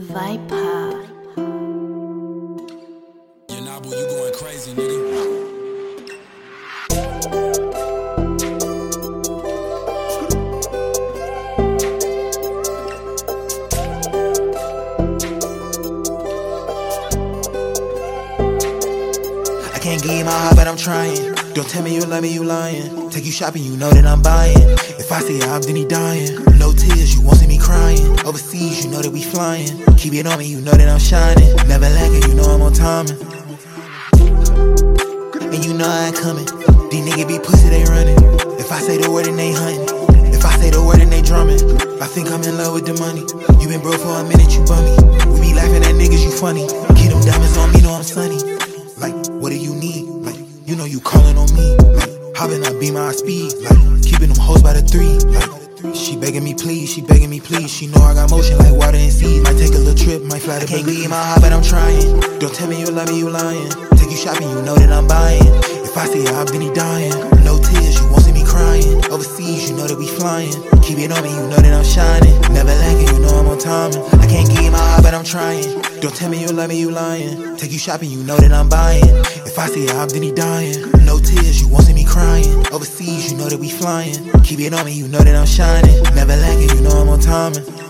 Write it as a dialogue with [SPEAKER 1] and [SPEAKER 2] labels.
[SPEAKER 1] Viper.
[SPEAKER 2] Yeah, nah, boy, you going crazy, nigga.
[SPEAKER 3] I can't give you my heart, but I'm trying. Don't tell me you love me, you lying. Take you shopping, you know that I'm buying. If I say I'm, then he dying. No tears, you won't see me crying. Overseas, you know that we flying. Keep it on me, you know that I'm shining. Never lacking, you know I'm on timing. And you know I ain't coming. These niggas be pussy, they running. If I say the word, then they hunting. If I say the word, then they drumming. I think I'm in love with the money. You been broke for a minute, you bummy. We be laughing at niggas, you funny. Keep them diamonds on me, know I'm sunny. Like, what do you need? Like, you know you calling on me. Like, hopping up, be my speed. Like, keeping them hoes by the three. Like, she begging me please, she begging me please. She know I got motion like water and seas. Might take a little trip, might fly to Belize. I can't give you my heart, but I'm trying. Don't tell me you love me, you lying. Take you shopping, you know that I'm buying. If I say I'm, then he dying. No tears, you won't see me crying. Overseas, you know that we flying. Keep it on me, you know that I'm shining. Never lacking, you know I'm on timing. I can't give you my heart, but I'm trying. Don't tell me you love me, you lying. Take you shopping, you know that I'm buying. If I say I'm, then he dying. No tears, you won't see me crying. Overseas, you know that we flying. Keep it on me, you know that I'm shining. Never lacking, you know I'm on timing.